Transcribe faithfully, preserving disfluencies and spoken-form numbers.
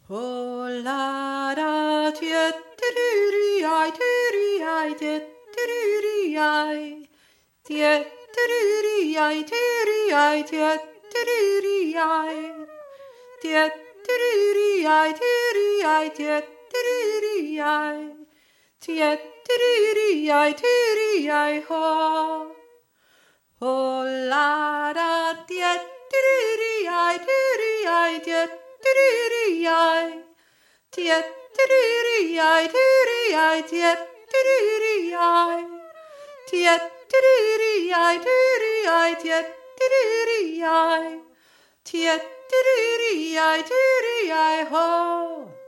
Oh la da tiet tiduri I tiduri I tiet tiduri I tiet tiduri I tiduri I tiet tiduri I tiet tiduri I tiduri I tiet tiduri I tiet tiduri I tiduri I ho. Oh la da tiet tiduri I tiduri I tiet tiduri I tiet tiduri I tiduri I tiet tiduri I tiet tiduri I tiduri I tiet tiduri I tiet tiduri I tiduri I ho.